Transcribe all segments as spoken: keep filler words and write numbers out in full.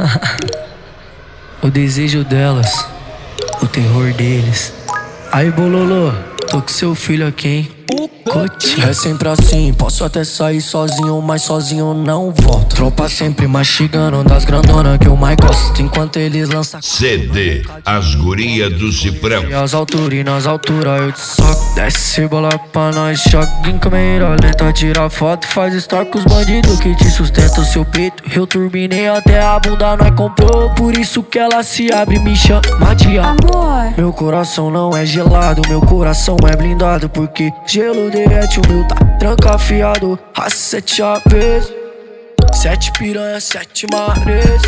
O desejo delas, o terror deles. Aí, Bololô, tô com seu filho aqui, hein? Coutinho. É sempre assim, posso até sair sozinho, mas sozinho não volto. Tropa sempre mastigando das grandonas que eu mais gosto. Enquanto eles lançam C D, as guria do Ciprão. e as alturas e nas alturas eu te soco. Desce bola pra nós, choque em câmera lenta. Tira foto, faz story com os bandidos que te sustentam seu peito. Eu turbinei até a bunda, nós comprou. Por isso que ela se abre e me chama de amor. Meu coração não é gelado, meu coração é blindado. Porque gelo derrete, o meu tá trancafiado. A sete A Ps, sete piranha, sete mares.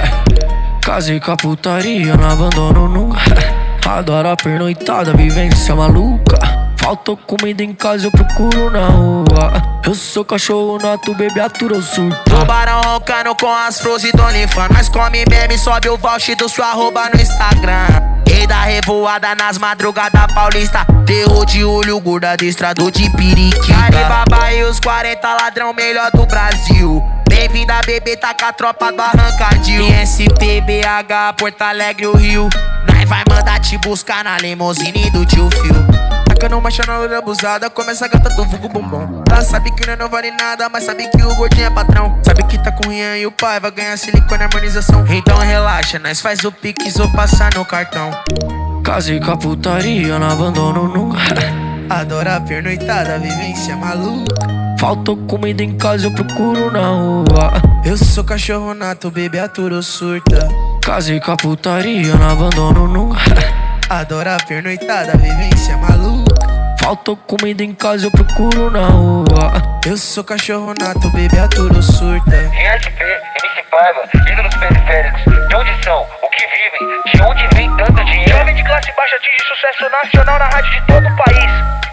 Casei com a putaria, não abandono nunca. Adoro a pernoitada, vivência maluca. Faltou comida em casa, eu procuro na rua. Eu sou cachorro nato, bebê atura ou surto. Tubarão roncando com as flores do OnlyFans. Nós come meme, sobe o voucher do sua arroba no Instagram. Rei da revoada nas madrugadas paulista. Terror de olho, gorda adestrador de periquita. Alibaba e os quarenta ladrão melhor do Brasil. Bem-vinda, bebê, tá com a tropa do Arrancadil. I S T, B H, Porto Alegre, o Rio. Nós vai mandar te buscar na limousine do tio Phil. Tacando marcha na loura abusada, começa a gata do vulgo bombom. Ela sabe que não vale nada, mas sabe que o gordinho é patrão. Sabe que tá com o Rian e o pai vai ganhar silicone e harmonização. Então relaxa, nós faz o pix ou passar no cartão. Casei com a putaria, não abandono nunca. Adoro a pernoitada, vivência maluca. Faltou comida em casa, eu procuro na rua. Eu sou cachorro nato, bebê aturo surta. Casei com a putaria, não abandono nunca. Adoro a pernoitada, vivência maluca. Faltou comida em casa, eu procuro na rua. Eu sou cachorro nato, bebê aturo surta. G S P, M C Paiva, ídolos periféricos. De onde são? O que vivem? De onde vem tanto dinheiro? Jovem de classe baixa atinge sucesso nacional na rádio de todo o país.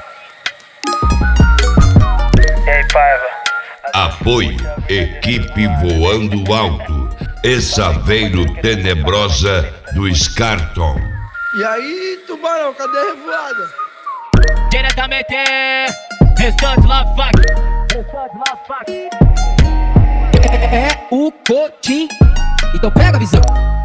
E aí, Paiva? Apoio, equipe voando alto. Exaveiro Tenebrosa do Scarton. E aí, Tubarão, cadê a revoada? Diretamente, restante lá, fuck. Restante lá, fuck. É o Coutinho. Então pega a visão.